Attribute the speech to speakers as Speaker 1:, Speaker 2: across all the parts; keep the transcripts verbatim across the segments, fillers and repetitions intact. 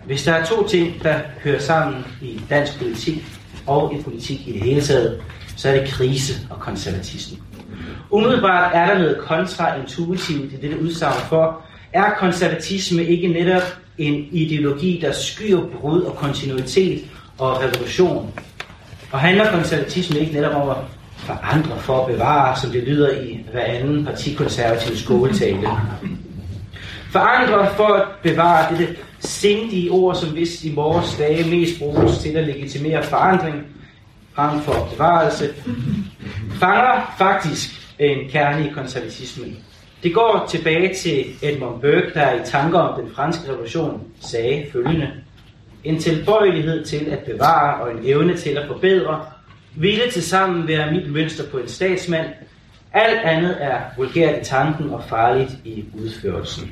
Speaker 1: Hvis der er to ting, der hører sammen i dansk politik og i politik i det hele taget, så er det krise og konservatisme. Umiddelbart er der noget kontraintuitivt i dette udsagn, for er konservatisme ikke netop en ideologi, der skyer brud og kontinuitet og revolution? Og handler konservatisme ikke netop om at forandre for at bevare, som det lyder i hver anden partikonservativ skoletale? Forandre for at bevare dette sindige ord, som vist i vores dage mest bruges til at legitimere forandring frem for bevarelse, fanger faktisk en kerne i konservatismen. Det går tilbage til Edmund Burke, der i tanker om den franske revolution sagde følgende: en tilbøjelighed til at bevare og en evne til at forbedre ville tilsammen være mit mønster på en statsmand. Alt andet er vulgært i tanken og farligt i udførelsen.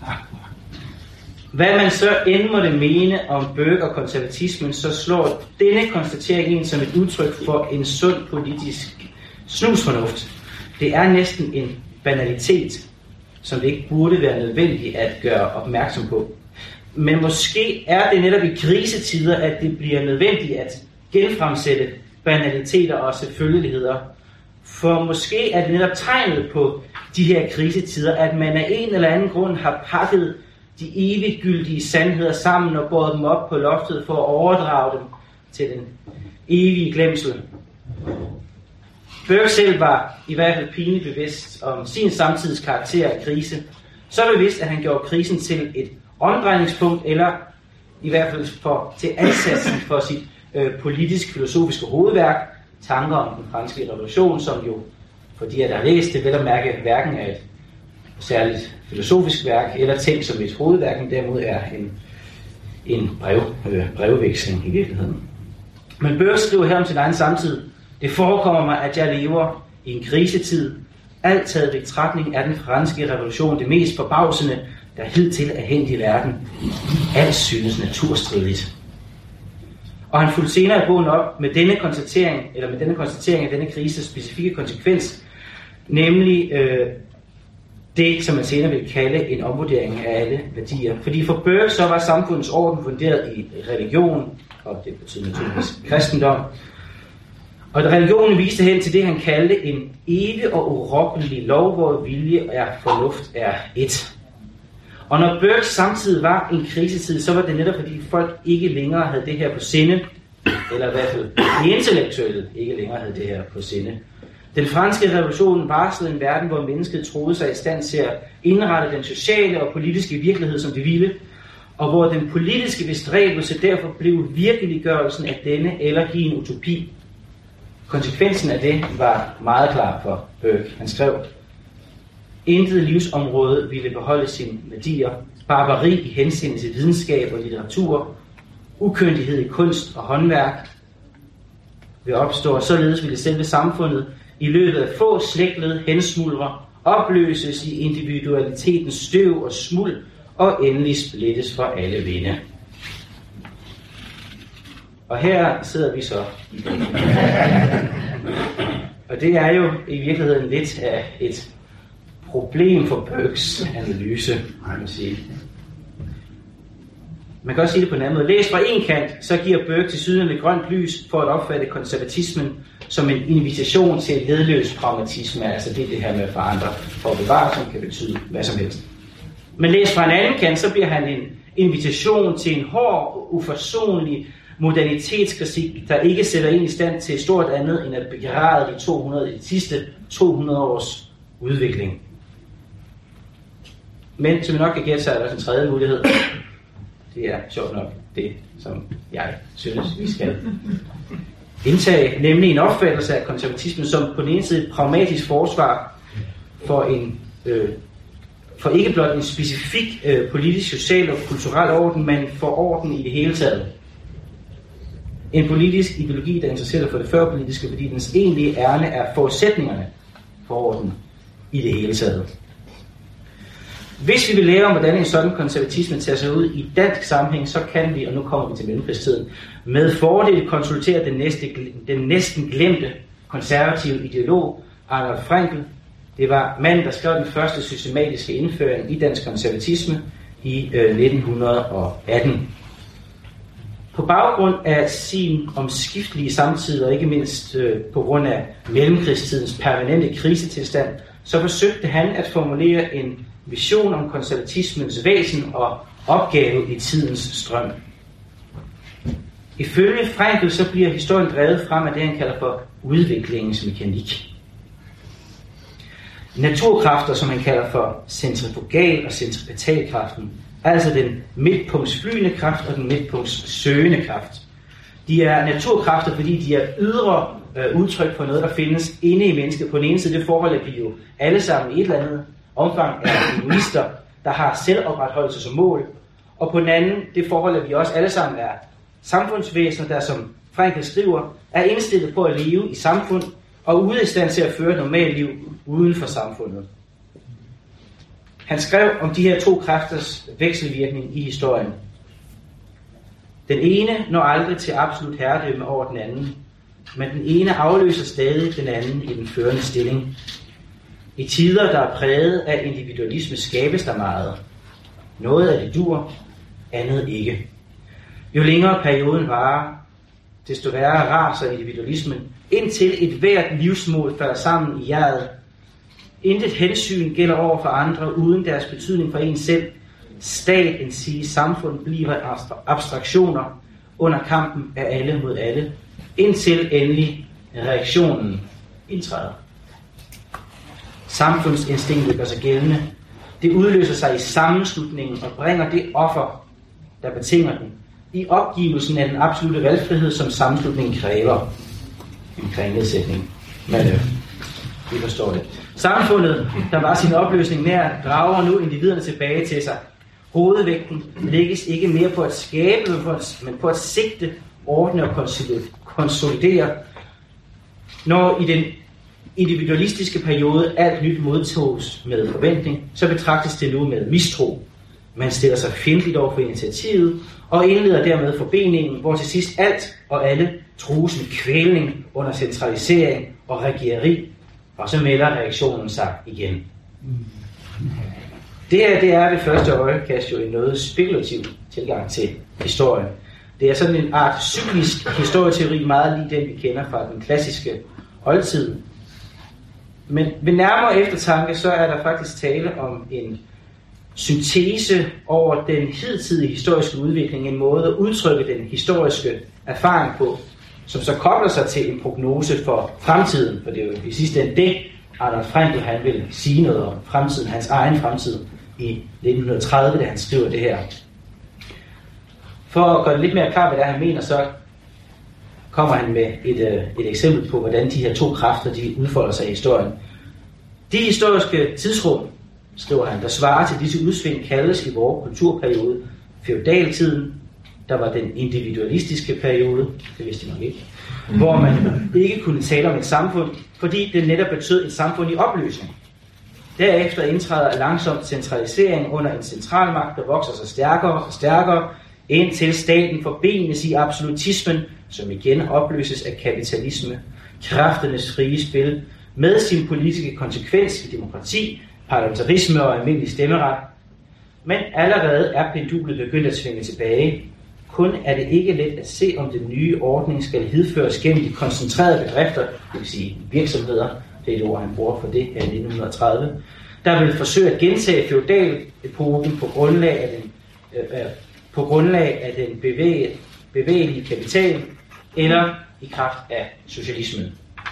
Speaker 1: Hvad man så end måtte mene om Burke og konservatismen, så slår denne konstatering ind som et udtryk for en sund politisk snusfornuft. Det er næsten en banalitet, som det ikke burde være nødvendigt at gøre opmærksom på. Men måske er det netop i krisetider, at det bliver nødvendigt at genfremsætte banaliteter og selvfølgeligheder. For måske er det netop tegnet på de her krisetider, at man af en eller anden grund har pakket de eviggyldige sandheder sammen og båret dem op på loftet for at overdrage dem til den evige glemsel. Burke selv var i hvert fald pinligt bevidst om sin samtids karakter af krise. Så bevidst, at han gjorde krisen til et omdrejningspunkt, eller i hvert fald for, til ansatsen for sit øh, politisk-filosofiske hovedværk, Tanker om den franske revolution, som jo, fordi jeg har læst det, vel at mærke, hverken er et særligt filosofisk værk, eller tænkt som et hovedværk, men derimod er en, en brev, øh, brevveksling i virkeligheden. Men Burke skriver her om sin egen samtid: det forekommer mig, at jeg lever i en krisetid. Alt taget i betragtning er den franske revolution det mest forbavsende, der hidtil er hændt i verden. Alt synes naturstridigt. Og han fulgte senere i bogen op med denne konstatering, eller med denne konstatering af denne krises specifikke konsekvens, nemlig øh, det, som man senere vil kalde en omvurdering af alle værdier. Fordi for Burke så var samfundets orden funderet i religion, og det betyder naturligvis kristendom. Og religionen viste hen til det, han kaldte en evig og urokkelig lov, hvor vilje og fornuft er ét. Og når Burke samtidig var en krisetid, så var det netop fordi folk ikke længere havde det her på sinde, eller i hvert fald de intellektuelle ikke længere havde det her på sinde. Den franske revolution varslede en verden, hvor mennesket troede sig i stand til at indrette den sociale og politiske virkelighed, som det ville, og hvor den politiske bestræbelse derfor blev virkeliggørelsen af denne eller give en utopi. Konsekvensen af det var meget klar for Burke. Han skrev: intet livsområde ville beholde sine værdier. Barbari i henseende til videnskab og litteratur, ukyndighed i kunst og håndværk vil opstå, og således ville selve samfundet i løbet af få slægtled hensmuldre, opløses i individualitetens støv og smuld, og endelig splittes for alle vinde. Og her sidder vi så. Og det er jo i virkeligheden lidt af et problem for Burkes analyse, kan man sige. Man kan også sige det på en anden måde. Læs fra en kant, så giver Burke til sydende grønt lys for at opfatte konservatismen som en invitation til ledløs pragmatisme. Altså det er det her med at forandre for at bevare, som kan betyde hvad som helst. Men læs fra en anden kant, så bliver han en invitation til en hård, uforsonlig modernitetskritik, der ikke sætter ind i stand til stort andet end at begræde de, to hundrede, de sidste to hundrede års udvikling. Men som vi nok kan gætte, så er der en tredje mulighed. Det er sjovt nok det, som jeg synes, vi skal indtage, nemlig en opfattelse af konservatismen som på den ene side et pragmatisk forsvar for en øh, for ikke blot en specifik øh, politisk, social og kulturel orden, men for orden i det hele taget. En politisk ideologi, der interesserer for det førpolitiske, fordi dens egentlige ærne er forudsætningerne for orden i det hele taget. Hvis vi vil lære om, hvordan en sådan konservatisme tager sig ud i dansk sammenhæng, så kan vi, og nu kommer vi til mellemkrigstiden, med fordel konsultere den, næste, den næsten glemte konservative ideolog, Arnold Frankl. Det var manden, der skrev den første systematiske indføring i dansk konservatisme i øh, nitten atten. På baggrund af sin omskiftelige samtid, og ikke mindst øh, på grund af mellemkrigstidens permanente krisetilstand, så forsøgte han at formulere en vision om konservatismens væsen og opgave i tidens strøm. Ifølge Frankl så bliver historien drevet frem af det, han kalder for udviklingens mekanik. Naturkræfter, som han kalder for centrifugal- og centripetalkraften, altså den midtpunktsflyende kraft og den midtpunktssøgende kraft. De er naturkræfter, fordi de er ydre øh, udtryk for noget, der findes inde i mennesket. På den ene side det forhold, at vi jo alle sammen i et eller andet omfang er egoister, der har selvopretholdelse som mål. Og på den anden det forhold, at vi også alle sammen er samfundsvæsener, der som Frankl skriver, er indstillet på at leve i samfund og ude i stand til at føre et normalt liv uden for samfundet. Han skrev om de her to kræfters vekselvirkning i historien. Den ene når aldrig til absolut herredømme over den anden, men den ene afløser stadig den anden i den førende stilling. I tider, der er præget af individualisme, skabes der meget. Noget af det dur, andet ikke. Jo længere perioden varer, desto værre raser individualismen, indtil et hvert livsmål falder sammen i hjertet. Intet hensyn gælder over for andre uden deres betydning for en selv. Stat, en sige, samfund bliver abstraktioner under kampen af alle mod alle, indtil endelig reaktionen indtræder. Samfundsinstinktet gør sig gældende. Det udløser sig i sammenslutningen og bringer det offer, der betinger den, i opgivelsen af den absolute valgfrihed, som sammenslutningen kræver. En krænkelsætning. Men øh, vi forstår det. Samfundet, der var sin opløsning nær, drager nu individerne tilbage til sig. Hovedvægten lægges ikke mere på at skabe, men på at sigte, ordne og konsolidere. Når i den individualistiske periode alt nyt modtoges med forventning, så betragtes det nu med mistro. Man stiller sig fjendtligt over for initiativet, og indleder dermed forbeningen, hvor til sidst alt og alle trues med kvælning under centralisering og regieri, og så melder reaktionen sig igen. Det her, det er ved første øjekast jo en noget spekulativ tilgang til historien. Det er sådan en art cyklisk historieteori, meget lige den vi kender fra den klassiske oldtid. Men ved nærmere eftertanke, så er der faktisk tale om en syntese over den hidtidige historiske udvikling, en måde at udtrykke den historiske erfaring på, som så kobler sig til en prognose for fremtiden, for det er jo i sidste ende det, Arnold Frankl han vil sige noget om fremtiden, hans egen fremtid i nitten tredive, da han skriver det her. For at gøre det lidt mere klart, hvad det er, han mener, så kommer han med et, et eksempel på, hvordan de her to kræfter de udfolder sig i historien. De historiske tidsrum, skriver han, der svarer til disse udsving, kaldes i vores kulturperiode feudaltiden, der var den individualistiske periode, det vidste jeg nok ikke, hvor man ikke kunne tale om et samfund, fordi det netop betød et samfund i opløsning. Derefter indtræder langsomt centralisering under en centralmagt, der vokser sig stærkere og stærkere, indtil staten forbenes i absolutismen, som igen opløses af kapitalisme, kræfternes frie spil, med sin politiske konsekvens i demokrati, parlamentarisme og almindelig stemmeret. Men allerede er pendulet begyndt at svinge tilbage. Kun er det ikke let at se, om den nye ordning skal hidføres gennem de koncentrerede bedrifter, det vil sige virksomheder, det er et ord, han bruger for det her i nitten tredive, der vil forsøge at gentage feudalepoken på grundlag af den, øh, på grundlag af den bevæge, bevægelige kapital, eller i kraft af socialismen.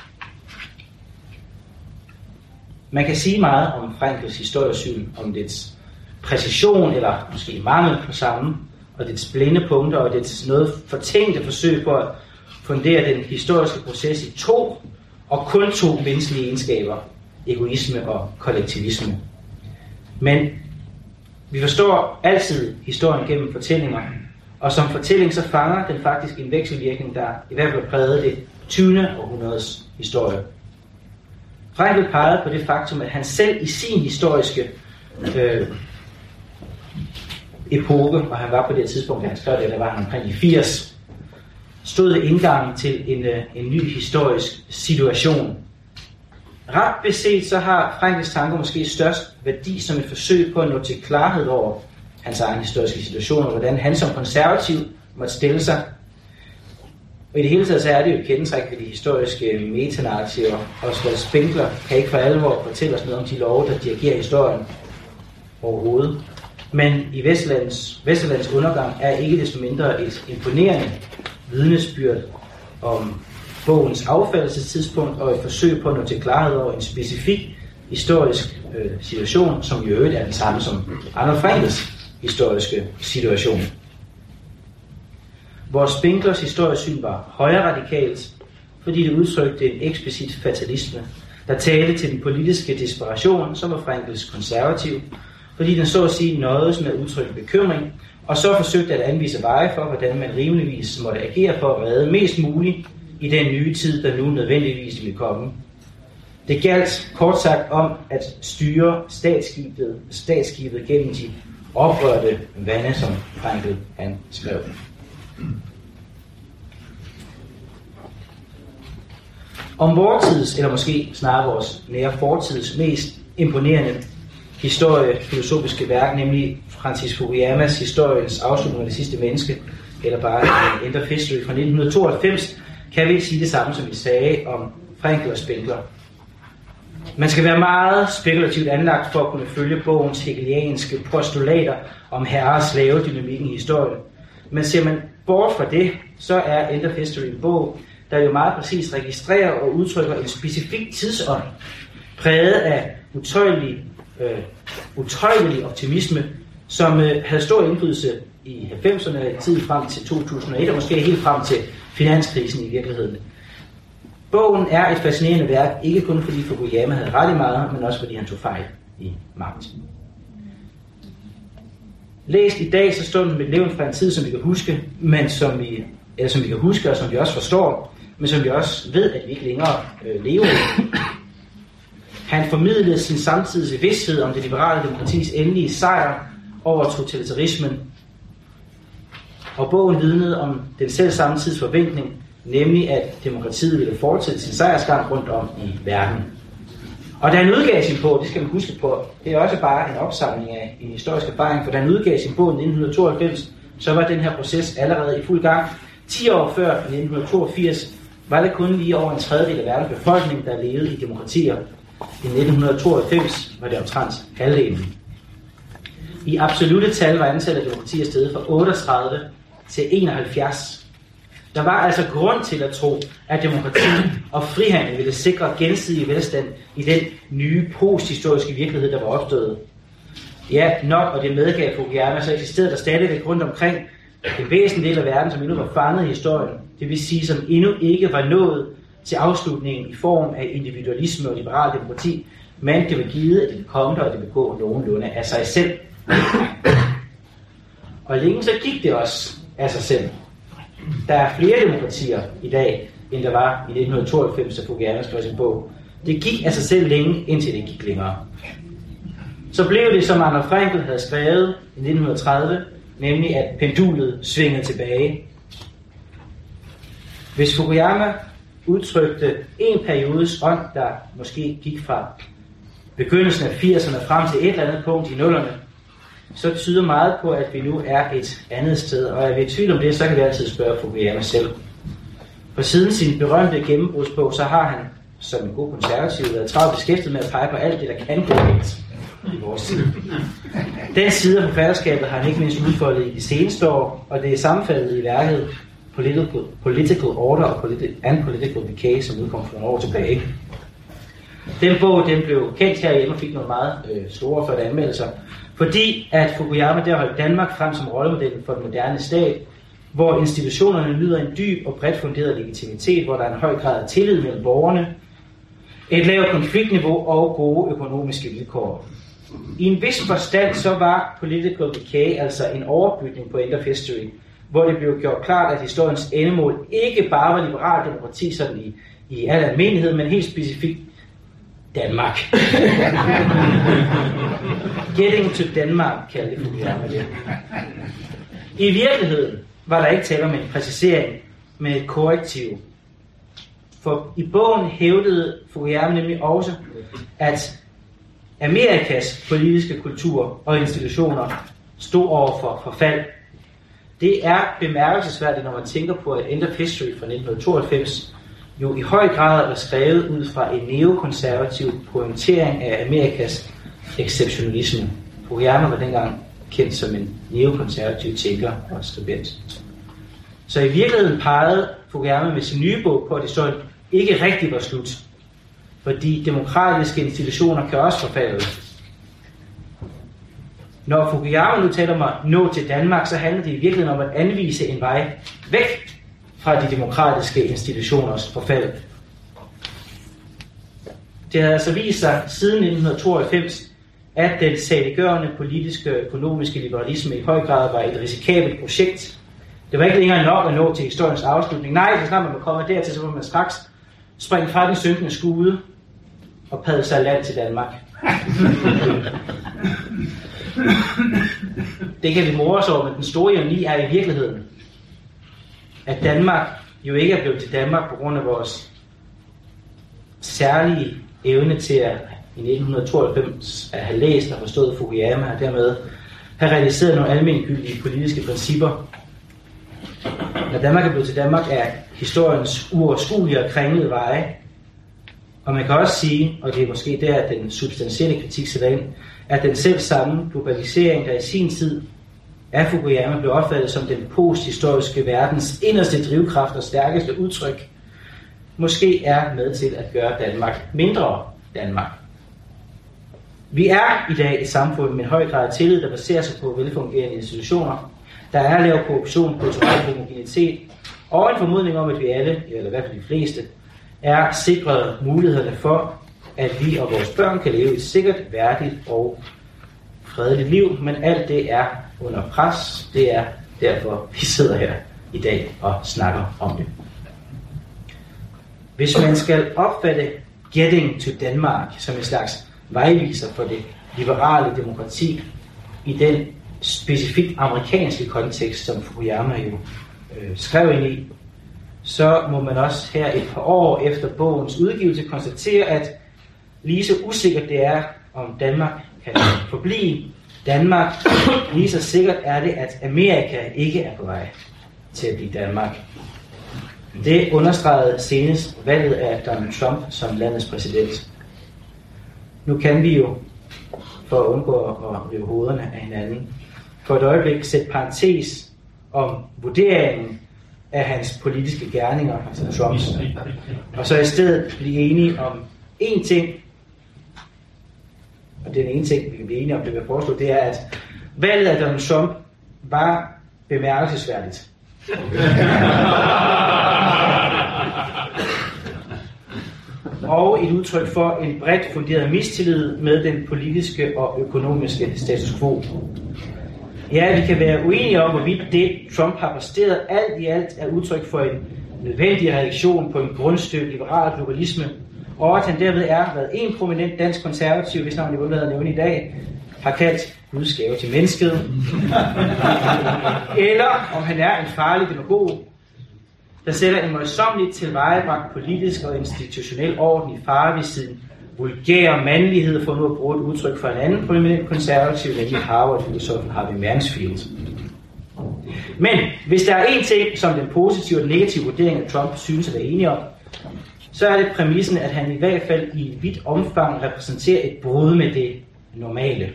Speaker 1: Man kan sige meget om Frankls historiesyn, om dets præcision, eller måske mangel på samme, og dets blinde punkter, og dets noget fortænkte forsøg på at fundere den historiske proces i to, og kun to menneskelige egenskaber, egoisme og kollektivisme. Men vi forstår altid historien gennem fortællinger, og som fortælling så fanger den faktisk en vekselvirkning, der i hvert fald prægede det tyvende århundredes historie. Frankl pegede på det faktum, at han selv i sin historiske øh, epoke, og han var på det tidspunkt, da han skrev det, der var han omkring i firs, stod ved indgangen til en, øh, en ny historisk situation. Ret beset så har Frankls tanker måske størst værdi som et forsøg på at nå til klarhed over hans egen historiske situation, og hvordan han som konservativ måtte stille sig. Og i det hele taget så er det jo et kendtræk ved de historiske metanarrativer. Oswald Spengler kan ikke for alvor fortælle os noget om de love, der dirigerer historien overhovedet. Men i Vesterlands, Vesterlands undergang er ikke desto mindre et imponerende vidnesbyrd om bogens affaldelsestidspunkt og et forsøg på at nå til klarhed over en specifik historisk øh, situation, som i øvrigt er den samme som Arnold Frankls historiske situation. Hvor Spenglers historiesyn var højre radikalt, fordi det udtrykte en eksplicit fatalisme, der talte til den politiske desperation, som var Frankls konservativ, fordi den så at sige nåede med at udtrykke bekymring, og så forsøgte at anvise veje for, hvordan man rimeligvis måtte agere for at redde mest muligt i den nye tid, der nu nødvendigvis ville komme. Det galt kort sagt om at styre statsskibet, statsskibet gennem de oprørte vande, som Frankl han skrev. Om vores tids, eller måske snarere vores nære fortids, mest imponerende historie, filosofiske værk, nemlig Francis Fukuyamas Historiens afslutning af det sidste menneske, eller bare End of History fra nitten tooghalvfems, kan vi ikke sige det samme, som vi sagde om Frankl og Spengler. Man skal være meget spekulativt anlagt for at kunne følge bogens hegelianske postulater om herre-slave-dynamikken i historien. Men ser man bort fra det, så er End of History en bog, der jo meget præcist registrerer og udtrykker en specifik tidsånd, præget af utøjelig, øh, utøjelig optimisme, som øh, havde stor indflydelse i halvfemserne, tiden frem til to tusind og et, og måske helt frem til finanskrisen i virkeligheden. Bogen er et fascinerende værk, ikke kun fordi Fukuyama havde ret i meget, men også fordi han tog fejl i magt. Læst i dag, så står den med levende fra en tid, som vi kan huske, men som vi, eller som vi kan huske, og som vi også forstår, men som vi også ved, at vi ikke længere øh, lever i. Han formidlede sin samtids vidsthed om det liberale demokratis endelige sejr over totalitarismen, og bogen vidnede om den selv samme tids forventning, nemlig at demokratiet ville fortsætte sin sejrsgang rundt om i verden. Og da han udgav sin bog, det skal man huske på, det er også bare en opsamling af en historisk erfaring, for da han udgav sin bog i nitten tooghalvfems, så var den her proces allerede i fuld gang. ti år før, i nitten toogfirs, var det kun lige over en tredjedel af verdens befolkning, der levede i demokratier. I nitten tooghalvfems var det omtrent halvdelen. I absolutte tal var antallet af demokratier steget fra otteogtredive til enoghalvfjerds. Der var altså grund til at tro, at demokrati og frihandel ville sikre gensidig velstand i den nye posthistoriske virkelighed, der var opstået. Ja, nok, og det medgav Fukuyama, så eksisterede der stadigvæk rundt omkring en væsentlig del af verden, som endnu var fanget i historien. Det vil sige, som endnu ikke var nået til afslutningen i form af individualisme og liberal demokrati, men det var givet, at det ville komme der, og det ville gå nogenlunde af sig selv. Og længe så gik det også af sig selv. Der er flere demokratier i dag, end der var i nitten tooghalvfems, da Fukuyama skrev sin bog. Det gik af sig selv længe, indtil det gik længere. Så blev det, som Arnold Frankl havde skrevet i nitten tredive, nemlig at pendulet svingede tilbage. Hvis Fukuyama udtrykte en periodes ånd, der måske gik fra begyndelsen af firserne frem til et eller andet punkt i nullerne, så tyder meget på, at vi nu er et andet sted. Og er vi i tvivl om det, så kan vi altid spørge Fukuyama selv. For siden sin berømte gennembrudsbog, så har han, som en god konservativ, været travlt beskæftiget med at pege på alt det, der kan gå galt i vores tid. Den side af forfatterskabet har han ikke mindst udfoldet i de seneste år, og det er sammenfaldet i værket Political, Political Order og politi- and Political Decay, som udkom for nogle år tilbage. Den bog den blev kendt herhjemme og fik nogle meget øh, store første anmeldelser, fordi at Fukuyama der holdt Danmark frem som rollemodel for den moderne stat, hvor institutionerne nyder en dyb og bredt funderet legitimitet, hvor der er en høj grad af tillid mellem borgerne, et lavt konfliktniveau og gode økonomiske vilkår. I en vis forstand så var Political Decay altså en overbygning på End of History, hvor det blev gjort klart, at historiens endemål ikke bare var liberal demokrati sådan i, i al almindelighed, men helt specifikt Danmark. Getting to Denmark, kaldte Fukuyama det. I virkeligheden var der ikke tale om en præcisering, men et korrektiv. For i bogen hævdede Fukuyama nemlig også, at Amerikas politiske kultur og institutioner stod over for forfald. Det er bemærkelsesværdigt, når man tænker på, at End of History fra nitten tooghalvfems jo i høj grad var skrevet ud fra en neokonservativ pointering af Amerikas exceptionalisme. Fukuyama var dengang kendt som en neokonservativ tænker og skribent. Så i virkeligheden pegede Fukuyama med sin nye bog på, at historien ikke rigtig var slut. Fordi demokratiske institutioner kan også forfalde. Når Fukuyama nu taler om at nå til Danmark, så handler det i virkeligheden om at anvise en vej væk fra de demokratiske institutioners forfald. Det har altså vist sig siden nitten tooghalvfems, at den saliggørende politiske og økonomiske liberalisme i høj grad var et risikabelt projekt. Det var ikke længere nok at nå til historiens afslutning. Nej, så snart man var kommet dertil, så var man straks springe fra den synkende skude og padle sig land til Danmark. Det kan vi more os over, men den store ironi er i virkeligheden, at Danmark jo ikke er blevet til Danmark på grund af vores særlige evne til at i nitten tooghalvfems at have læst og forstået Fukuyama og dermed have realiseret nogle almengyldige politiske principper. Når Danmark er blevet til Danmark, er historiens uoverskuelige og kringlede veje. Og man kan også sige, og det er måske der, at den substantielle kritik sætter ind, at den selv samme globalisering, der i sin tid af Fukuyama blev opfattet som den posthistoriske verdens inderste drivkraft og stærkeste udtryk, måske er med til at gøre Danmark mindre Danmark. Vi er i dag et samfund med en høj grad af tillid, der baserer sig på velfungerende institutioner. Der er lav korruption, kulturel homogenitet og en formodning om, at vi alle, eller i hvert fald de fleste, er sikret mulighederne for, at vi og vores børn kan leve et sikkert, værdigt og fredeligt liv, men alt det er under pres. Det er derfor, vi sidder her i dag og snakker om det. Hvis man skal opfatte Getting to Denmark som en slags vejviser for det liberale demokrati i den specifikt amerikanske kontekst, som Fukuyama jo øh, skrev ind i, så må man også her et par år efter bogens udgivelse konstatere, at lige så usikkert det er, om Danmark kan forblive Danmark, lige så sikkert er det, at Amerika ikke er på vej til at blive Danmark. Det understregede senest valget af Donald Trump som landets præsident. Nu kan vi jo, for at undgå at rive hovederne af hinanden, for et øjeblik sætte parentes om vurderingen af hans politiske gerninger, altså Trumps, og så i stedet blive enige om én ting, og den ene ting, vi kan blive enige om, det vil jeg foreslå, det er, at valget af Donald Trump var bemærkelsesværdigt. Og et udtryk for en bredt funderet mistillid med den politiske og økonomiske status quo. Ja, vi kan være uenige om, hvorvidt det, Trump har præsteret, alt i alt er udtryk for en nødvendig reaktion på en grundstødt liberal globalisme, og at han derved er, hvad en prominent dansk konservativ, hvis navn jeg vil have nævnt i dag, har kaldt Guds gave til mennesket. Eller om han er en farlig demagog, der sætter en møjsommeligt tilvejebragt politisk og institutionel orden i fare ved sin vulgære mandlighed, for nu at bruge et udtryk for en anden prominent konservativ, nemlig Harvard-filosofen Harvey Mansfield. Men hvis der er en ting, som den positive og negative vurdering af Trump synes at være enige om, så er det præmissen, at han i hvert fald i et vidt omfang repræsenterer et brud med det normale.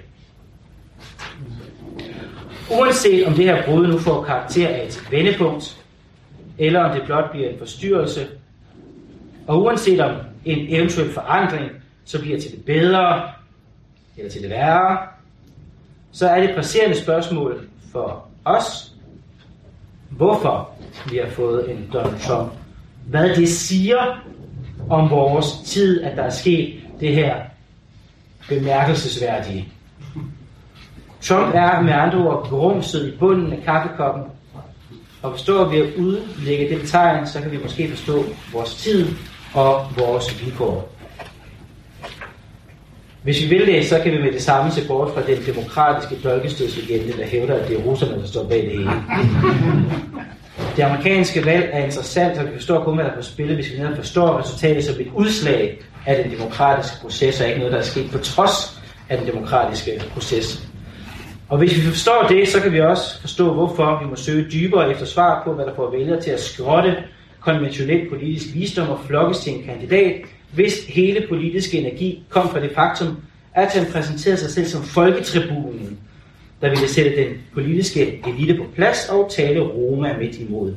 Speaker 1: Uanset om det her brud nu får karakter af et vendepunkt, eller om det blot bliver en forstyrrelse, og uanset om en eventuel forandring så bliver til det bedre eller til det værre, så er det presserende spørgsmål for os, hvorfor vi har fået en Donald Trump. Hvad det siger om vores tid, at der er sket det her bemærkelsesværdige. Trump er med andre ord grumset i bunden af kaffekoppen, og forstår vi at udlægge det tegn, så kan vi måske forstå vores tid og vores vilkår. Hvis vi vil det, så kan vi med det samme se bort fra den demokratiske dolkestødslegende, der hævder, at det er russerne, der står bag det hele. Det amerikanske valg er interessant, og vi forstår kun, hvad der er på spil, hvis vi netop forstår resultatet som et udslag af den demokratiske proces, og ikke noget, der er sket på trods af den demokratiske proces. Og hvis vi forstår det, så kan vi også forstå, hvorfor vi må søge dybere efter svar på, hvad der får vælgere til at skrotte konventionel politisk visdom og flokkes til en kandidat, hvis hele politiske energi kom fra det faktum, at han præsenterede sig selv som folketribunen, der ville sætte den politiske elite på plads og tale Roma midt imod.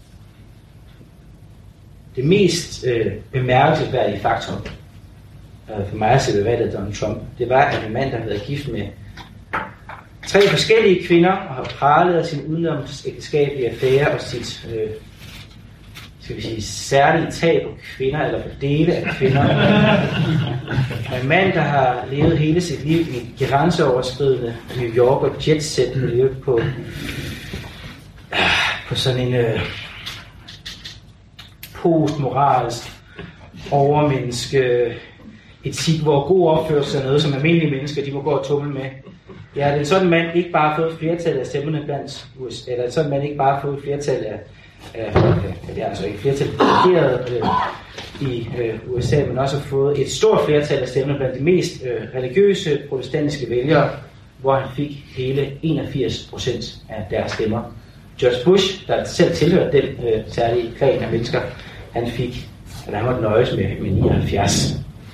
Speaker 1: Det mest øh, bemærkelsesværdige faktum øh, for mig at se ved valget Donald Trump, det var, at en mand, der havde været gift med tre forskellige kvinder og har pralet af sin udenomsægteskabelige affære og sit øh, skal vi sige, særlige tag på kvinder, eller på dele af kvinder. En mand, der har levet hele sit liv i grænseoverskridende New York og jetset, og levet på, på sådan en øh, postmoralsk overmenneske etik, hvor god opførsel er noget, som almindelige mennesker, de må gå og tumle med. Ja, det er en sådan mand ikke bare fået flertal af stemmerne blandt U S A, eller en sådan mand ikke bare fået flertal af af, af det er altså ikke flertal øh, i øh, U S A, men også har fået et stort flertal af stemmerne blandt de mest øh, religiøse protestantiske vælgere, hvor han fik hele enogfirs procent af deres stemmer. George Bush, der selv tilhørte den øh, særlige klan af mennesker, han fik, eller han måtte nøjes med, med nioghalvfjerds.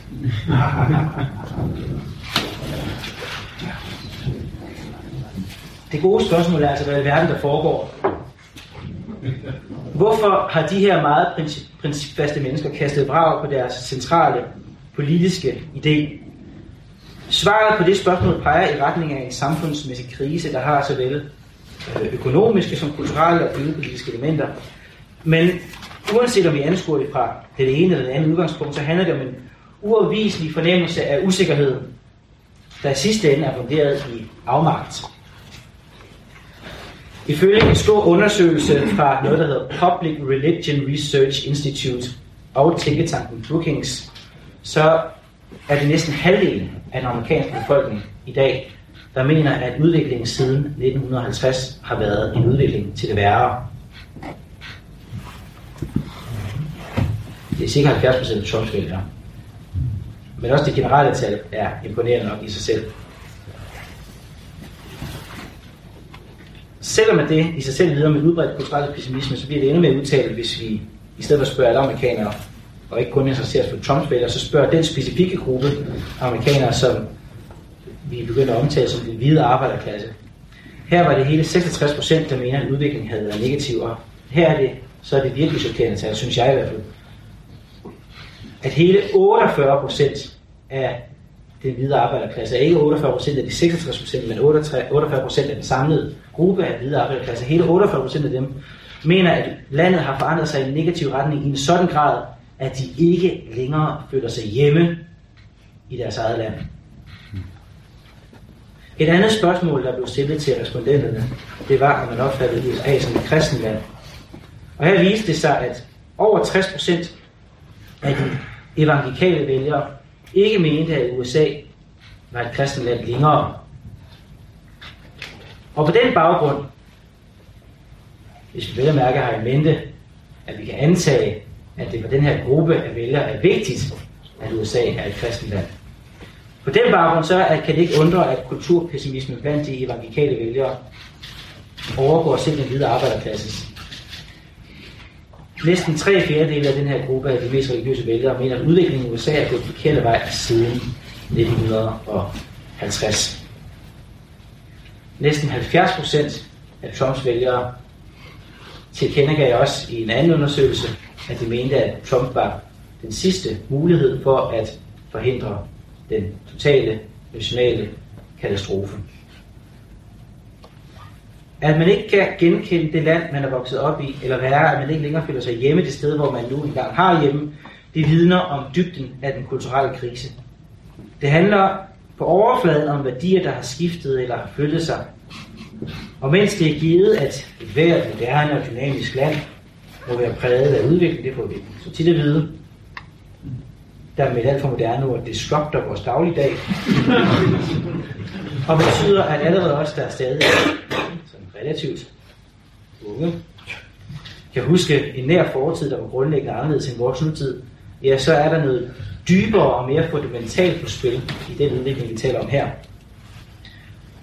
Speaker 1: Det gode spørgsmål er altså, hvad i verden der foregår. Hvorfor har de her meget princip- principfaste mennesker kastet vrag på deres centrale politiske idé? Svaret på det spørgsmål peger i retning af en samfundsmæssig krise, der har såvel økonomiske som kulturelle og biopolitiske elementer. Men uanset om vi anskuer det fra det ene eller det andet udgangspunkt, så handler det om en uafviselig fornemmelse af usikkerhed, der i sidste ende er funderet i afmagt. Ifølge en stor undersøgelse fra noget, der hedder Public Religion Research Institute og tænketanken Brookings, så er det næsten halvdelen af den amerikanske befolkning i dag, der mener, at udviklingen siden nitten halvtreds har været en udvikling til det værre. Det er cirka halvfjerds procent af Trumps vælgere. Men også det generelle tal er imponerende nok i sig selv. Selvom at det i sig selv videre med udbredt kulturel pessimisme, så bliver det endnu mere udtalt, hvis vi i stedet for at spørge alle amerikanere, og ikke kun interesserer os for Trumps vælgere, så spørger den specifikke gruppe amerikanere, som vi begynder at omtale som den hvide arbejderklasse. Her var det hele seksogtres procent, der mener, at udviklingen havde været negativ, og her er det, så er det virkelig chokerende tal, synes jeg i hvert fald, at hele otteogfyrre procent af den hvide arbejderklasse, ikke otteogfyrre procent af de seksogtres procent, men otteogfyrre procent af den samlede gruppe af hvide arbejderklasse, hele otteogfyrre procent af dem, mener, at landet har forandret sig i en negativ retning i en sådan grad, at de ikke længere føler sig hjemme i deres eget land. Et andet spørgsmål, der blev stillet til respondenterne, det var, om man opfattede U S A som et kristent land. Og her viste det sig, at over tres procent af de evangelikale vælgere ikke mente, at U S A var et kristent land længere. Og på den baggrund, hvis vi vel at mærke har i mente, at vi kan antage, at det for den her gruppe af vælgere er vigtigt, at U S A er et kristent land. På den baggrund så er, kan det ikke undre, at kulturpessimismen blandt de evangelikale vælgere overgår selv den hvide arbejderklasses. Næsten tre fjerdedele af den her gruppe af de mest religiøse vælgere mener, at udviklingen i U S A er gået forkerte vej siden nitten halvtreds. Næsten halvfjerds procent af Trumps vælgere tilkendegav også i en anden undersøgelse, at de mente, at Trump var den sidste mulighed for at forhindre den totale nationale katastrofe. At man ikke kan genkende det land, man er vokset op i, eller værre, at man ikke længere føler sig hjemme det sted, hvor man nu engang har hjemme, det vidner om dybden af den kulturelle krise. Det handler på overfladen om værdier, der har skiftet eller har flyttet sig. Og mens det er givet, at et hvert moderne og dynamisk land må være præget af udvikling, det får vi så tit at vide, der med et alt for moderne ord disrupter vores dagligdag, og betyder, at allerede også der er stadig sådan relativt unge, kan huske en nær fortid, der var grundlæggende anderledes end vores nutid, ja, så er der noget dybere og mere fundamentalt på spil i den udvikling, vi taler om her.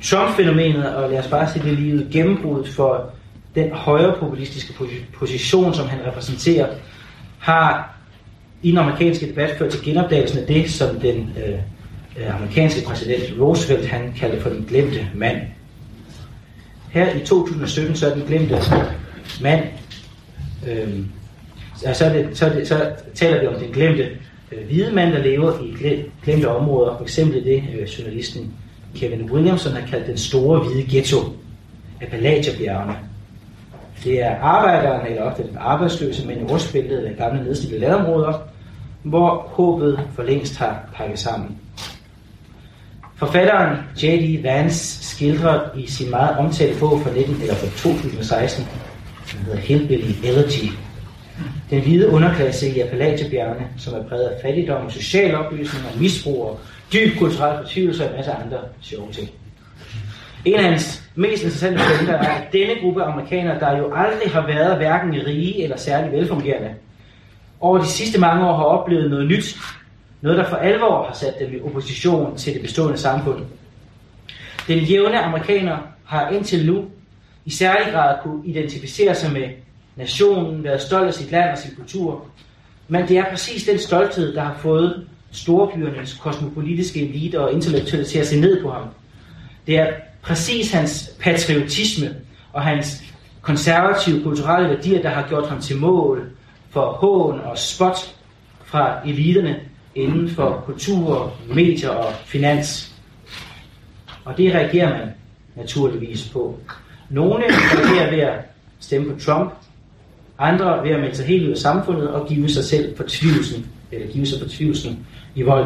Speaker 1: Trump-fænomenet, og lad os bare sige det lige ud, gennembruddet for den højre populistiske position, som han repræsenterer, har i den amerikanske debat ført til genopdagelsen af det, som den øh, amerikanske præsident Roosevelt han kaldte for den glemte mand. Her i to tusind og sytten, så er den glemte mand, øh, så, er det, så, er det, så taler vi om den glemte øh, hvide mand, der lever i glemte områder, for eksempel det øh, journalisten Kevin Williamson har kaldt den store hvide ghetto, Appalacherbjergene. Det er arbejderne, eller ofte den arbejdsløse, men i rustbæltet af gamle nedslidte landområder, hvor håbet for længst har pakket sammen. Forfatteren J D Vance skildrer i sin meget omtalte bog fra nitten eller fra to tusind og seksten, som hedder Hillbilly Elegy, den hvide underklasse i Appalacherbjergene, som er præget af fattigdom, social oplysning og misbrug og dyb kulturel fortvivlelse og en masse andre sjove ting. En af hans mest interessante pointer er, at denne gruppe amerikanere, der jo aldrig har været hverken rige eller særlig velfungerende, over de sidste mange år har oplevet noget nyt, noget der for alvor har sat dem i opposition til det bestående samfund. Den jævne amerikaner har indtil nu i særlig grad kunne identificere sig med nationen, været stolt af sit land og sin kultur, men det er præcis den stolthed, der har fået storbyernes kosmopolitiske elite og intellektuelle til at se ned på ham. Det er præcis hans patriotisme og hans konservative kulturelle værdier, der har gjort ham til mål for hån og spot fra eliterne inden for kultur, medier og finans. Og det reagerer man naturligvis på. Nogle reagerer ved at stemme på Trump, andre ved at melde sig helt ud af samfundet og give sig selv fortvivlelsen, eller give sig fortvivlelsen i vold.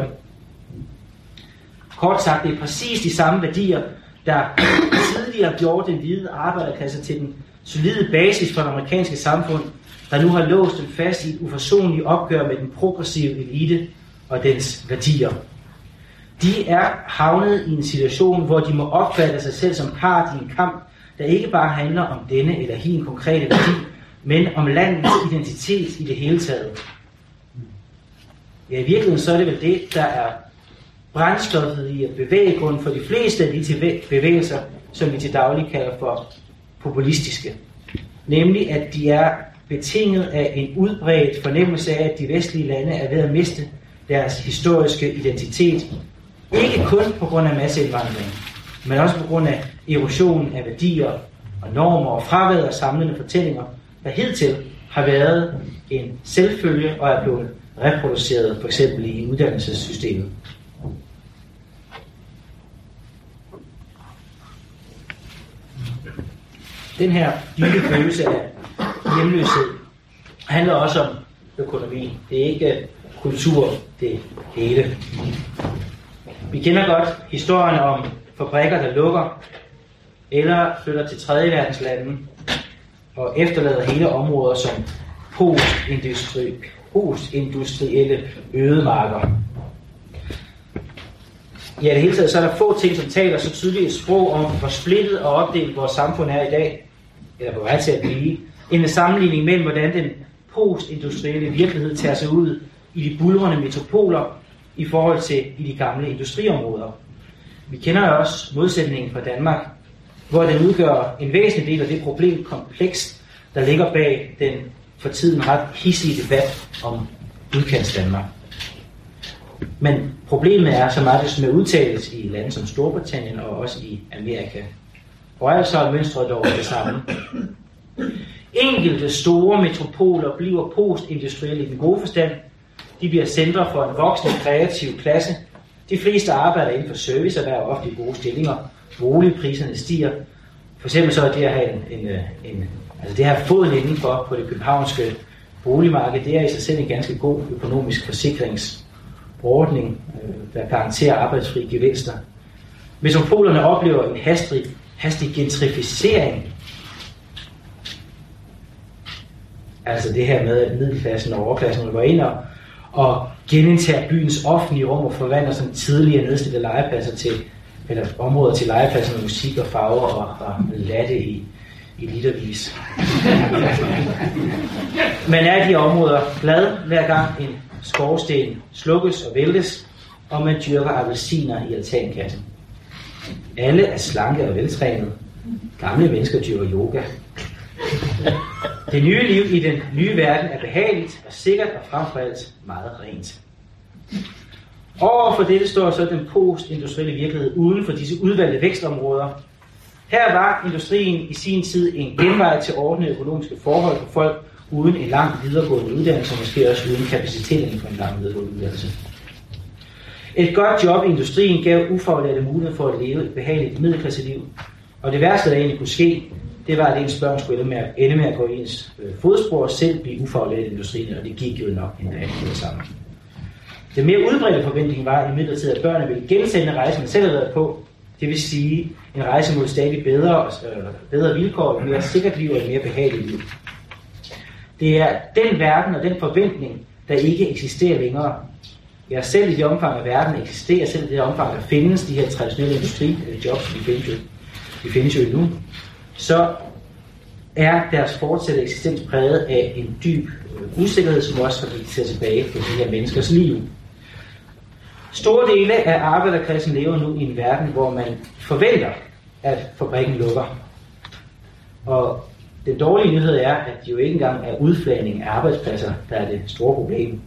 Speaker 1: Kort sagt, det er præcis de samme værdier, der tidligere gjorde den hvide arbejderklasse til den solide basis for det amerikanske samfund, der nu har låst den fast i et uforsonligt opgør med den progressive elite og dens værdier. De er havnet i en situation, hvor de må opfatte sig selv som part i en kamp, der ikke bare handler om denne eller hin konkrete værdi, men om landets identitet i det hele taget. Ja, i virkeligheden så er det vel det, der er brændstoffet i at bevægegrund for de fleste af de bevægelser, som vi til daglig kalder for populistiske. Nemlig at de er betinget af en udbredt fornemmelse af, at de vestlige lande er ved at miste deres historiske identitet. Ikke kun på grund af masseindvandring, men også på grund af erosionen af værdier og normer og fraværet af samlende fortællinger, der hidtil har været en selvfølge og er blevet reproduceret for eksempel i uddannelsessystemet. Den her dybe følelse af hjemløshed handler også om økonomi. Det er ikke kultur, det hele. Vi kender godt historien om fabrikker, der lukker, eller flytter til tredje verdenslande og efterlader hele områder som postindustri, postindustrielle ødemarker. Ja, i det hele taget så er der få ting, som taler så tydeligt et sprog om, hvor splittet og opdelt vores samfund er i dag, eller på vej til at blive, end en sammenligning mellem, hvordan den postindustrielle virkelighed tager sig ud i de buldrende metropoler i forhold til i de gamle industriområder. Vi kender jo også modsætningen fra Danmark, hvor den udgør en væsentlig del af det problemkompleks, der ligger bag den for tiden ret hidsige debat om udkants Danmark. Men problemet er så meget, som er udtalt i lande som Storbritannien og også i Amerika. Og er så mønstret dog det samme. Enkelte store metropoler bliver postindustrielle i den gode forstand. De bliver centre for en voksende kreativ klasse. De fleste arbejder inden for serviceerhverv, ofte i gode stillinger. Boligpriserne stiger. For eksempel så er det at have en, en, en altså det her foden indenfor på det københavnske boligmarked, det er i sig selv en ganske god økonomisk forsikringsordning, der garanterer arbejdsfri gevinster. Metropolerne oplever en hastig, hastig gentrificering. Altså det her med, at middelklassen og overklassen går ind og, og genindtager byens offentlige rum og forvandler sådan tidligere nedstillede legepladser til, eller områder til legepladser med musik og farver og, og latte i, i litervis. Man er i de områder glad hver gang en skorsten slukkes og væltes, og man dyrker appelsiner i altankassen. Alle er slanke og veltrænede. Gamle mennesker dyrker yoga. Det nye liv i den nye verden er behageligt og sikkert og frem for alt meget rent. Overfor dette står så den postindustrielle virkelighed uden for disse udvalgte vækstområder. Her var industrien i sin tid en genvej til ordnede økonomiske forhold for folk uden en lang videregående uddannelse, og måske også uden kapaciteten for en lang videregående uddannelse. Et godt job i industrien gav ufaglærte mulighed for at leve et behageligt middelklasseliv, og det værste, der egentlig kunne ske, det var, at ens børn skulle ende med at, ende med at gå i ens fodspor og selv blive ufaglært i industrien, og det gik jo nok endda det samme. Den mere udbredte forventning var imidlertid, at børnene ville gensende rejsen, man selv havde været på. Det vil sige en rejse mod stadig bedre, øh, bedre vilkår, et mere sikkert liv og et mere behageligt liv. Det er den verden og den forventning, der ikke eksisterer længere. Ja, selv i det omfang, at verden eksisterer, selv i det omfang, der findes de her traditionelle industrijobs, de findes jo, de findes jo endnu, så er deres fortsatte eksistens præget af en dyb øh, usikkerhed, som også reflekterer tilbage på de her menneskers liv. Store dele af arbejderklassen lever nu i en verden, hvor man forventer, at fabrikken lukker. Og den dårlige nyhed er, at det jo ikke engang er udflagning af arbejdspladser, der er det store problem.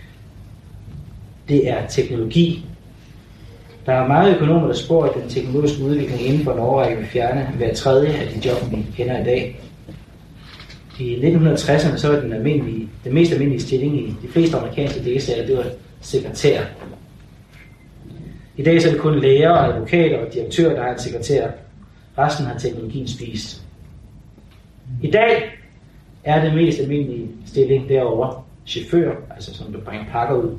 Speaker 1: Det er teknologi. Der er mange økonomer, der spår, at den teknologiske udvikling inden for en årrække vil fjerne hver tredje af de job, vi kender i dag. I nitten tresserne så var den, almindelige, den mest almindelige stilling i de fleste amerikanske delstater, det var sekretær. I dag så er det kun læger og advokater og direktører, der har en sekretær. Resten har teknologien spist. I dag er det mest almindelige stilling derovre chauffør, altså som der bringer pakker ud.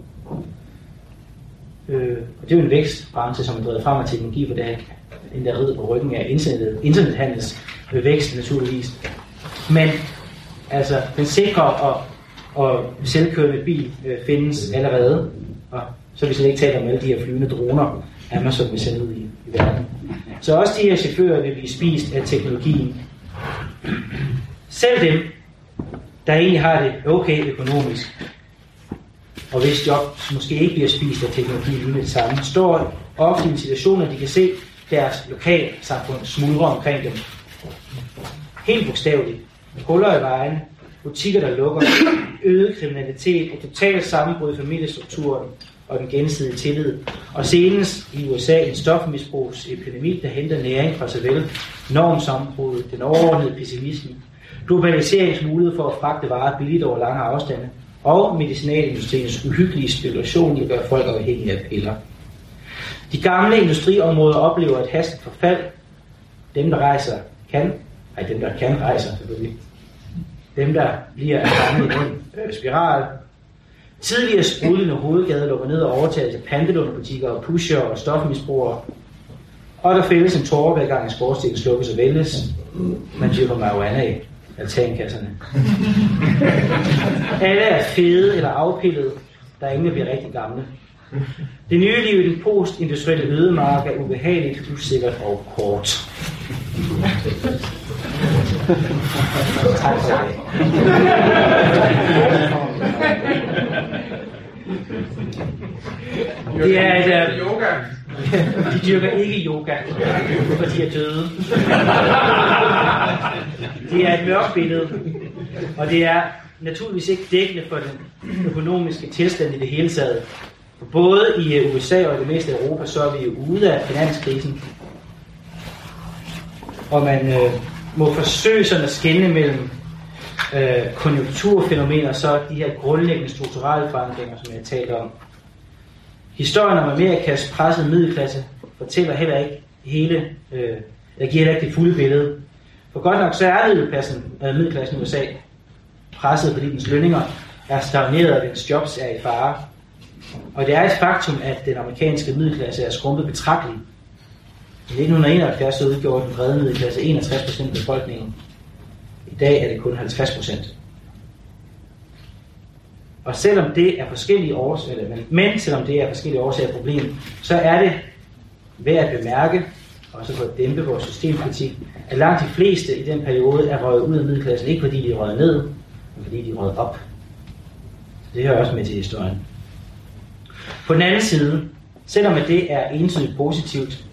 Speaker 1: Øh, og det er jo en vækstbranche, som er drevet frem af teknologi, hvor der den der ridder på ryggen af internet, internethandels vækst naturligvis. Men altså den sikre og, og selvkørende bil øh, findes allerede, og så vi slet ikke taler om alle de her flyvende droner, Amazon vil sende ud i, i verden. Så også de her chauffører vil blive spist af teknologien. Selv dem, der egentlig har det okay økonomisk, og hvis job måske ikke bliver spist af teknologi lige med det samme, står ofte i en situation, at de kan se deres lokale samfund smuldre omkring dem. Helt bogstaveligt. Huller i vejen, butikker der lukker, øget kriminalitet, et totalt sammenbrud i familiestrukturen og den gensidige tillid. Og senest i U S A en stofmisbrugsepidemi, der henter næring fra såvel normsammenbrud, den overordnede pessimisme, globaliseringens mulighed for at fragte varer billigt over lange afstande, og medicinalindustriens uhyggelige spekulation i at gøre folk afhængige af piller. De gamle industriområder oplever et hastigt forfald. Dem, der rejser, kan. Nej, dem, der kan rejser, selvfølgelig. Dem, der bliver fanget i den øh, spiral. Tidligere sprudlende hovedgader lukker ned og overtages af pantelånerbutikker og pusher og stofmisbrugere. Og der fældes en tårer, hver gang en skorsten slukkes og vælges. Man dyrker marijuana i altankasserne. Alle er fede eller afpillede, der ingen bliver rigtig gamle. Det nye liv i den postindustrielle ødemark er ubehageligt, usikkert og hårdt. Tak for det. Det er et uh, yoga. De dyrker ikke yoga, for de er døde. Det er et mørkt billede, og det er naturligvis ikke dækkende for den økonomiske tilstand i det hele taget. For både i U S A og i det meste af Europa, så er vi jo ude af finanskrisen. Og man øh, må forsøge sådan at skelne mellem øh, konjunkturfænomener, så de her grundlæggende strukturelle forandringer, som jeg talte om. Historien om Amerikas pressede middelklasse fortæller heller ikke hele, øh, eller giver heller ikke det fulde billede. For godt nok så er middelklassen, øh, middelklassen i U S A presset, fordi dens lønninger er stagneret, og dens jobs er i fare. Og det er et faktum, at den amerikanske middelklasse er skrumpet betragteligt. I nitten enoghalvfjerds så udgjorde den brede middelklasse enogtres procent af befolkningen. I dag er det kun halvtreds procent. Og selvom det er forskellige årsager, men, men selvom det er forskellige årsager problem, så er det værd at bemærke, og så for at dæmpe vores systemkritik, at langt de fleste i den periode er røget ud af middelklassen, ikke fordi de er røget ned, men fordi de er røget op. Så det hører også med til historien. På den anden side, selvom det er entydigt positivt,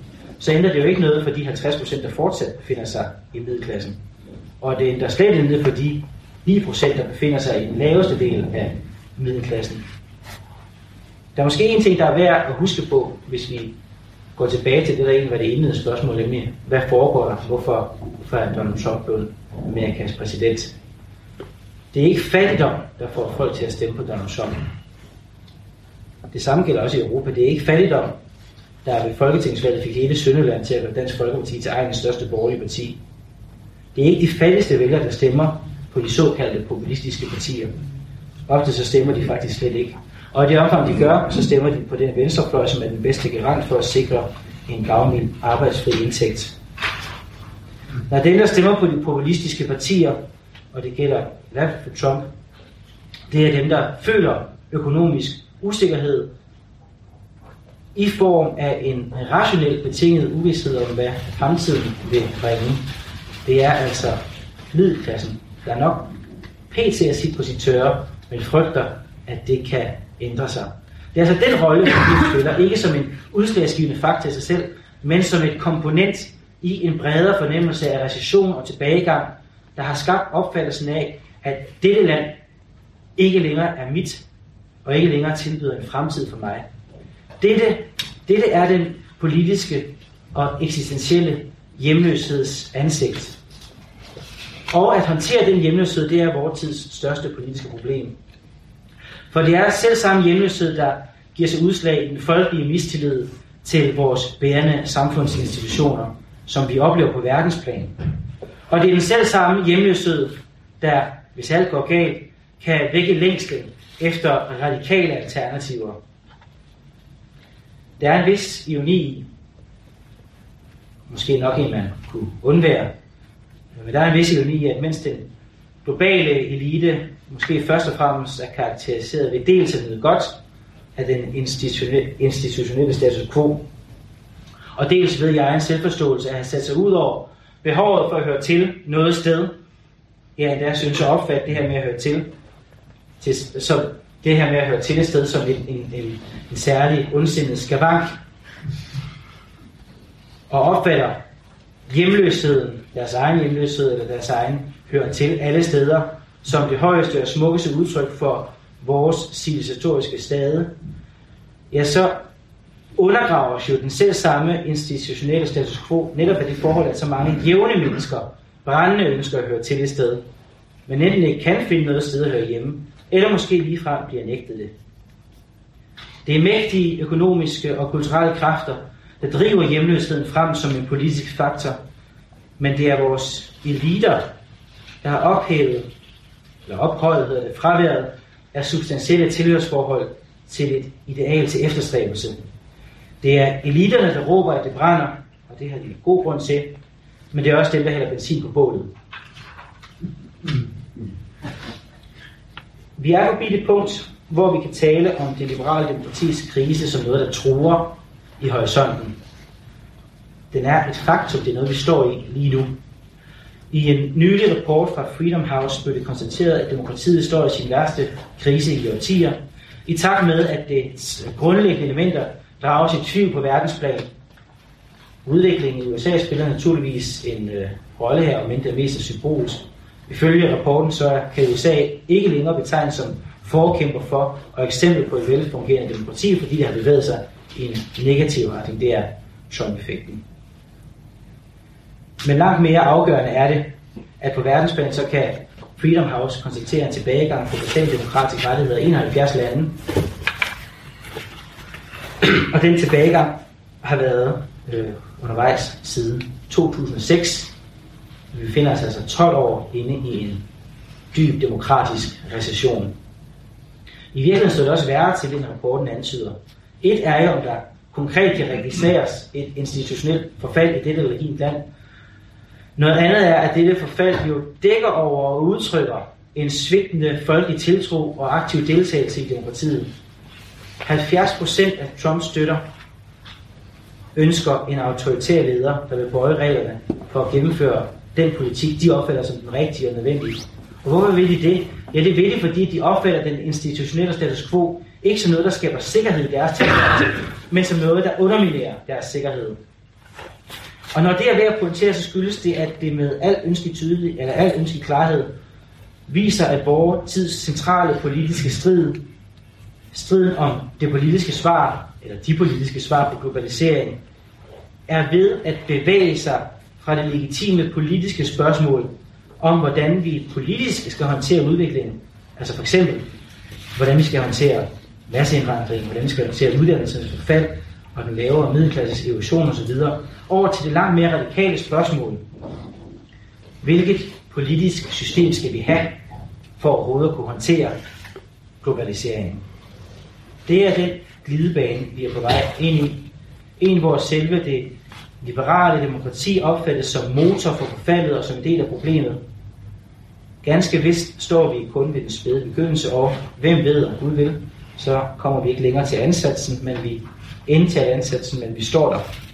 Speaker 1: så ændrer det jo ikke noget for de halvtreds procent, der fortsat befinder sig i middelklassen. Og det ændrer slet ikke noget for de ni procent, der befinder sig i den laveste del af middelklassen. Der er måske en ting, der er værd at huske på, hvis vi går tilbage til det, der egentlig var det indledende spørgsmål, nemlig, hvad foregår der? Hvorfor, hvorfor er Donald Trump blevet Amerikas præsident? Det er ikke fattigdom, der får folk til at stemme på Donald Trump. Det samme gælder også i Europa. Det er ikke fattigdom, der ved folketingsvalget fik hele Sønderjylland til at gøre Dansk Folkeparti til egens største borgerlige parti. Det er ikke de fattigste vælgere, der stemmer på de såkaldte populistiske partier. Ofte så stemmer de faktisk slet ikke. Og i det omfang de gør, så stemmer de på den venstrefløj, som er den bedste garant for at sikre en gavmild arbejdsfri indtægt. Når dem, der stemmer på de populistiske partier, og det gælder i hvert fald for Trump, det er dem, der føler økonomisk usikkerhed i form af en rationelt betinget uvished om, hvad fremtiden vil bringe. Det er altså middelklassen, der nok pt. Er sit på sit tørre, men frygter, at det kan ændre sig. Det er altså den rolle, som vi spiller, ikke som en udslagsgivende faktor i sig selv, men som et komponent i en bredere fornemmelse af recession og tilbagegang, der har skabt opfattelsen af, at dette land ikke længere er mit, og ikke længere tilbyder en fremtid for mig. Dette, dette er den politiske og eksistentielle hjemløsheds ansigt. Og at håndtere den hjemløshed, det er vores tids største politiske problem. For det er selv samme hjemløshed, der giver sig udslag i den folkelige mistillid til vores bærende samfundsinstitutioner, som vi oplever på verdensplan. Og det er den selv samme hjemløshed, der, hvis alt går galt, kan vække længslen efter radikale alternativer. Der er en vis ironi i, måske nok en, man kunne undvære, men der er en vis ironi i, at mens den globale elite måske først og fremmest er karakteriseret ved dels at nyde godt af den institutionelle, institutionelle status quo, og dels ved jeg egen selvforståelse at have sat sig ud over behovet for at høre til noget sted. Ja, der synes jeg opfatte det her med at høre til, til som det her med at høre til et sted som en, en, en, en særlig ondsindet skavank, og opfatter hjemløsheden, deres egen hjemløshed eller deres egen hører til alle steder, som det højeste og smukkeste udtryk for vores civilisatoriske stade, ja, så undergraver jo den selv samme institutionelle status quo, netop af det forhold, at så mange jævne mennesker brændende ønsker at høre til et sted, men enten ikke kan finde noget sted at høre hjemme, eller måske ligefrem bliver nægtet det. Det er mægtige økonomiske og kulturelle kræfter, der driver hjemløsheden frem som en politisk faktor, men det er vores eliter, der har ophævet, eller ophøjet hedder det, fraværet af substantielle tilhørsforhold til et ideal til efterstræbelse. Det er eliterne, der råber, at det brænder, og det har de god grund til, men det er også dem, der hælder benzin på bålet. Vi er forbi det punkt, hvor vi kan tale om det liberale demokratis krise som noget, der truer i horisonten. Den er et faktum, det er noget, vi står i lige nu. I en nylig rapport fra Freedom House blev det konstateret, at demokratiet står i sin værste krise i årtier, i takt med, at det grundlæggende elementer drages i tvivl på verdensplan. Udviklingen i U S A spiller naturligvis en øh, rolle her, men det er mest symbolsk. Ifølge rapporten så kan U S A ikke længere betegnes som forkæmper for og eksempel på et velfungerende demokrati, fordi det har bevæget sig i en negativ retning. Det er Trump-effekten. Men langt mere afgørende er det, at på verdensplan så kan Freedom House konstatere en tilbagegang på basale demokratiske rettigheder i enoghalvfjerds lande. Og den tilbagegang har været øh, undervejs siden to tusind og seks. Vi befinder os altså tolv år inde i en dyb demokratisk recession. I virkeligheden står det også værre til, den rapporten antyder. Et er jo, om der konkret kan registreres et institutionelt forfald i dette eller hint land. Noget andet er, at dette forfald jo dækker over og udtrykker en svigtende folkelig tiltro og aktiv deltagelse i demokratiet. halvfjerds procent af Trumps støtter ønsker en autoritær leder, der vil bøje reglerne for at gennemføre den politik, de opfatter som den rigtige og nødvendige. Og hvorfor vil de det? Ja, det vil de, fordi de opfatter den institutionelle status quo ikke som noget, der skaber sikkerhed i deres tilværelse, men som noget, der underminerer deres sikkerhed. Og når det er ved at pointere, så skyldes det, at det med al ønskelig tydelighed, eller al ønskelig klarhed, viser, at vores tids centrale politiske strid, striden om det politiske svar, eller de politiske svar på globalisering, er ved at bevæge sig fra det legitime politiske spørgsmål om, hvordan vi politisk skal håndtere udviklingen. Altså for eksempel, hvordan vi skal håndtere masseindvandring, hvordan vi skal håndtere uddannelsens forfald og den lavere middelklasses erosion osv., over til det langt mere radikale spørgsmål. Hvilket politisk system skal vi have for overhovedet at kunne håndtere globaliseringen? Det er den glidebane, vi er på vej ind i. En, hvor selve det liberale demokrati opfattes som motor for forfaldet og som en del af problemet. Ganske vist står vi kun ved den spæde begyndelse, og hvem ved, om Gud vil, så kommer vi ikke længere til ansatsen, men vi indtager ansatsen, men vi står der.